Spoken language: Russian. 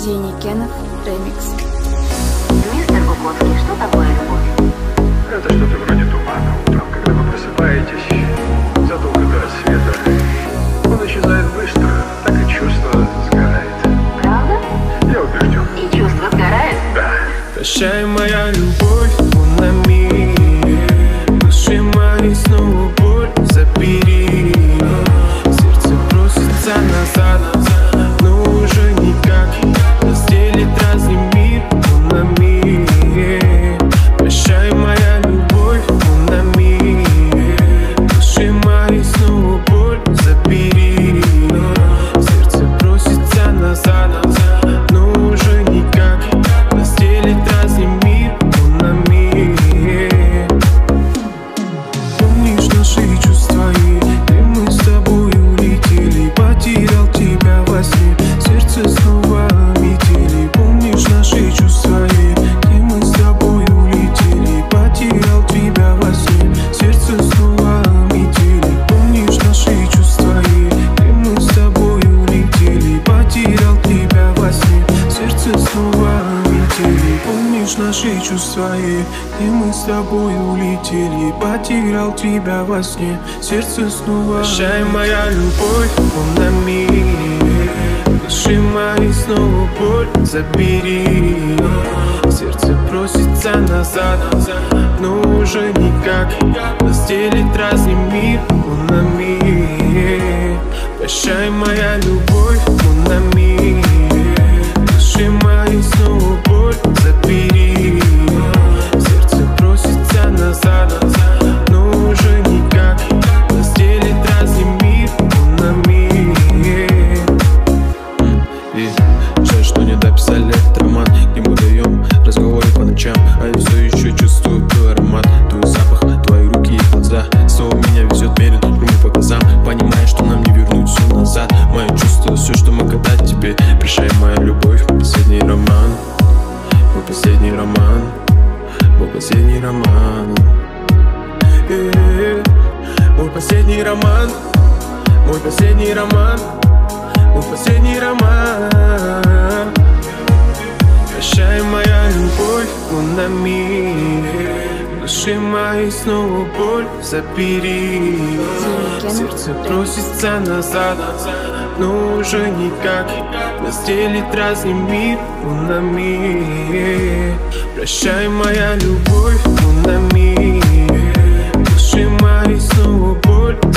Деникенов ремикс. Мистер Букотский, что такое любовь? Это что-то вроде тумана утром, когда вы просыпаетесь задолго до рассвета. Он исчезает быстро, так и чувство сгорает. Правда? Я убежден. И чувство сгорает? Да. Прощай, моя любовь, на миг. Души моей снова боль забери. Сердце просится назад, но уже никак. Разделит разный мир, на миг. Прощай, моя любовь, на миг. Души моей снова боль забери. Сердце просится назад, но уже никак. Разделит разный мир, на миг. Помнишь наши чувства, и мы с тобой улетели. Потерял тебя во сне, сердце снова метели. Помнишь наши чувства, и мы с тобой улетели. Потерял тебя во сне, сердце снова метели. Помнишь наши чувства, и мы с тобой улетели. Потерял тебя во сне, сердце снова метели. Помнишь наши чувства, и мы с тобой улетели. Потерял тебя во сне, сердце снова. Прощай, моя любовь, на миг. Души мои снова боль забери. Сердце просится назад, но уже никак. Разделит разный мир, на миг. Прощай, моя любовь, на миг. Души мои снова боль забери. Сердце просится назад, но уже никак. Разделит разный мир, на миг. И жаль, что не дописали этот роман, где мы даем разговоры по ночам. А я все еще чувствую твой аромат, твой запах, твои руки и глаза. Снова меня везет, мерен румы по глазам. Понимаешь, что нам не вернуть все назад. Мое чувство, все, что могу дать тебе. Прощай, моя любовь, мой последний роман. Мой последний роман. Мой последний роман. Мой последний роман. Мой последний роман. Мой последний роман. Прощай, моя любовь, на миг. Души мои снова боль забери. Сердце просится назад, но уже никак. Разделит разный мир, на миг. Прощай, моя любовь, на миг. Души мои снова боль